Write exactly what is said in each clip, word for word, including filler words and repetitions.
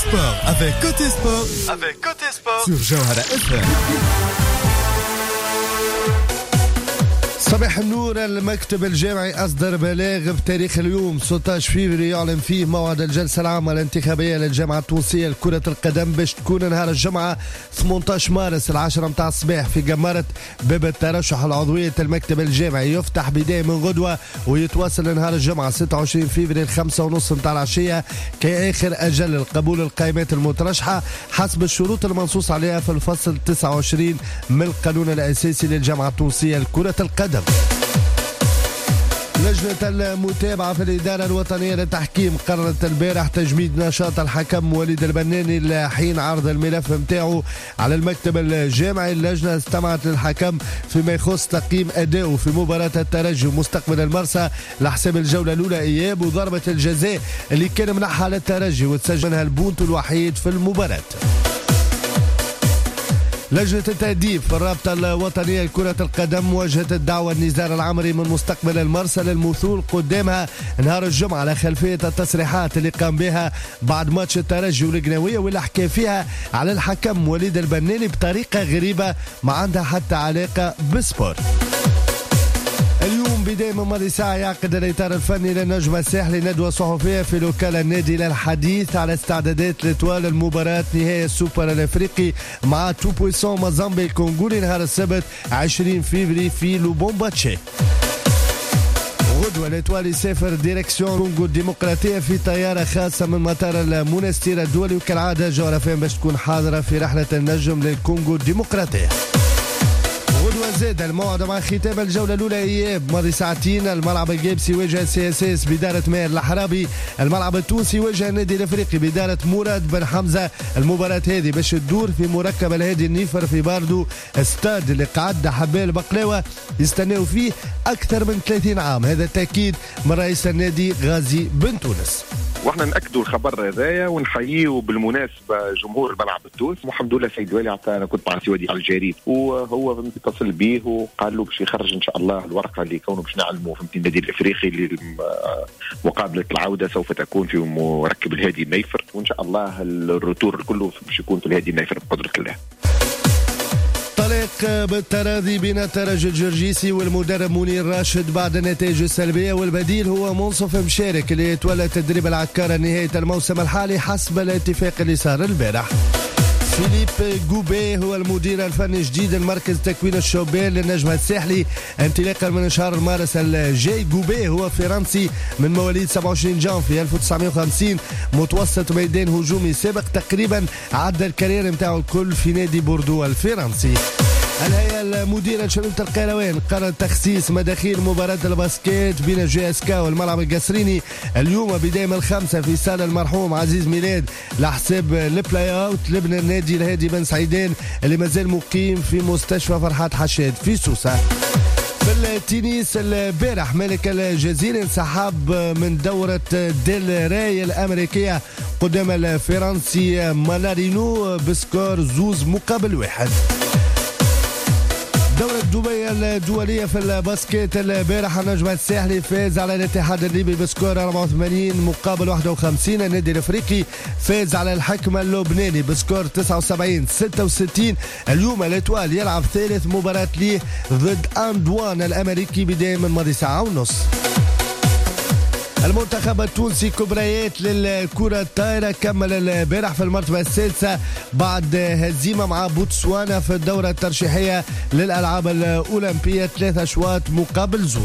Sport avec Côté Sport, avec Côté Sport sur Jawhara إف إم. صباح النور. المكتب الجامعي أصدر بلاغ بتاريخ اليوم ستة عشر فبراير يعلن فيه موعد الجلسة العامة الانتخابية للجامعة التونسية لكرة القدم باش تكون نهار الجمعة ثمانية عشر مارس العاشرة متاع الصباح في جمارة باب الترشح العضوية. المكتب الجامعي يفتح بداية من غدوة ويتواصل نهار الجمعة ستة وعشرين فبراير خمسة ونص متاع العشية كآخر أجل القبول القائمات المترشحة حسب الشروط المنصوص عليها في الفصل تسعة وعشرين من القانون الأساسي للجامعة التونسية لكرة القدم. لجنة المتابعة في الإدارة الوطنية للتحكيم قررت البارح تجميد نشاط الحكم وليد البناني لحين عرض الملف متاعه على المكتب الجامعي. اللجنة استمعت للحكم فيما يخص تقييم أدائه في مباراة الترجي مستقبل المرسى لحساب الجولة الأولى إياب وضربة الجزاء اللي كان منحها للترجي وتسجل منها البونت الوحيد في المباراة. لجنة التأديب في الرابطة الوطنية لكرة القدم وجهت الدعوة النزار العمري من مستقبل المرسى للمثول قدامها نهار الجمعة على خلفية التصريحات اللي قام بها بعد ماتش الترجي والقناوية واللي حكى فيها على الحكم وليد البناني بطريقة غريبة ما عندها حتى علاقة بالسبور. اليوم بداية من ماضي ساعة يعقد الإطار الفني للنجم الساحلي ندوة صحفية في لوكال النادي للحديث على استعدادات لطوال المباراة نهائي السوبر الأفريقي مع تو بويسون مازامبي الكونغولي نهار السبت عشرين فبراير في لوبومباتشي. غدوة الإطوال يسافر ديريكسيون كونغو الديمقراطية في طيارة خاصة من مطار المونستير الدولي وكالعادة جوهرة إف إم باش تكون حاضرة في رحلة النجم للكونغو الديمقراطية. غدوة زاد الموعد مع ختام الجولة الأولى إياب ماضي ساعتين. الملعب الجابسي واجه سي اس اس بدارة ماهر الحرابي. الملعب التونسي واجه النادي الأفريقي بدارة مراد بن حمزة. المباراة هذه باش تدور في مركب الهادي النيفر في باردو استاد اللي قعد حبال بقلاوة يستناو فيه أكثر من ثلاثين عام. هذا التأكيد من رئيس النادي غازي بن تونس. واحنا ناكدوا الخبر هذايا ونحييه بالمناسبه جمهور الملعب التونسي. والحمد لله سيد الوالي عطانا، انا كنت مع سيدي على الجريد وهو اتصل به وقال له باش يخرج ان شاء الله الورقه اللي كونه باش نعلموا في النادي الافريقي لمقابله العوده سوف تكون في مركب الهادي النيفر، وان شاء الله الروتور كله باش يكون في الهادي النيفر بقدره الله. طليق بالتراضي بين الترجي الجرجيسي والمدرب منير راشد بعد النتائج السلبية، والبديل هو منصف مشارك اللي يتولى تدريب العكارة نهاية الموسم الحالي حسب الاتفاق اللي صار البارح. فيليب جوبي هو المدير الفني الجديد لمركز تكوين الشبان للنجم الساحلي انطلاقا من شهر مارس الجاي. جوبي هو فرنسي من مواليد سبعة وعشرين جانفي ألف وتسعمائة وخمسين، متوسط ميدان هجومي سابق تقريبا عدى الكارير نتاعو الكل في نادي بوردو الفرنسي. الهيئة المديرة لشؤون القروان قررت تخصيص مداخيل مباراة الباسكيت بين جي اس كا والملعب القصريني اليوم بداية من الخمسة في صالة المرحوم عزيز ميلاد لحساب البلاي اوت لابن النادي الهادي بن سعيدان اللي مازال مقيم في مستشفى فرحات حشاد في سوسة. في التنس البارح ملك الجزيرة انسحب من دورة ديل راي الأمريكية قدام الفرنسي مالارينو بسكور زوز مقابل واحد. دورة دبي الدولية في الباسكيت البارح النجم الساحلي فاز على الاتحاد الليبي بسكور أربعة وثمانين مقابل واحد وخمسين. النادي الافريقي فاز على الحكمة اللبناني بسكور تسعة وسبعين ستة وستين. اليوم الاتوال يلعب ثالث مباراة ليه ضد أندوان الامريكي بداية من ماضي ساعة ونص. المنتخب التونسي كبريات للكرة الطايرة كمل البارح في المرتبة السادسة بعد هزيمة مع بوتسوانا في الدورة الترشيحية للألعاب الأولمبية ثلاثة أشواط مقابل زوز.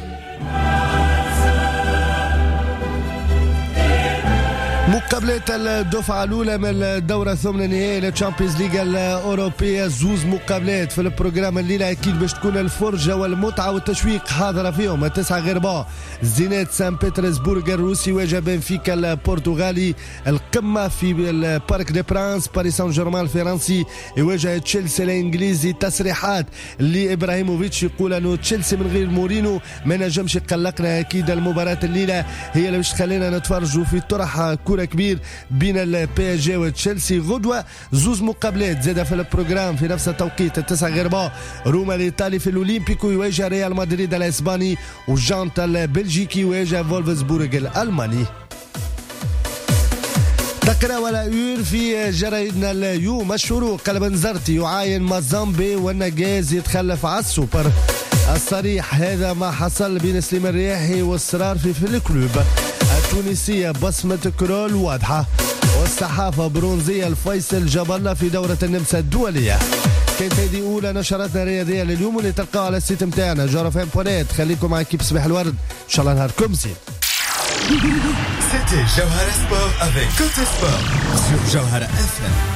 مقابلات الدفعة الأولى من الدورة الثامنة النهائية للتشامبيونز ليج الأوروبية، زوز مقابلات في البروجرام الليلة أكيد باش تكون الفرجة والمتعة والتشويق حاضرة فيهم. التسعة غير با زينات سان بطرسبورغ الروسي واجه بنفيكا البرتغالي. القمة في البارك دي برانس باريس سان جيرمان الفرنسي يواجه تشيلسي الإنجليزي. تصريحات لإبراهيموفيتش يقول أنه تشيلسي من غير مورينو ما نجمش يقلقنا. أكيد المباراة الليلة هي اللي باش تخلينا نتفرجوا في طرح كرة كبير بين البي اس جي وتشيلسي. غدوة زوز مقابلات زادة في البروجرام في نفس التوقيت. التسعة غير با روما الإيطالي في الأولمبيكو يواجه ريال مدريد الإسباني، وجانتا البلجيكي يواجه فولفسبورغ الألماني. تقرأ ولا يور في جرايدنا اليوم. الشروق قلب نزرتي يعاين مازامبي والنجاز يتخلف على السوبر. الصريح هذا ما حصل بين سليم الرياحي والصرار في, في الكلوب. التونسية بصمة كرول واضحة. والصحافة برونزية الفيصل جبلة في دورة النمسا الدولية. كانت هذه أولى نشراتنا الرياضية لليوم اللي تلقاها على السيت متاعنا جارة فان بونات. خليكم معي كيف صباح الورد إن شاء الله نهاركم زين. C'était Jawhara Sport avec Côté Sport sur Jawhara F M.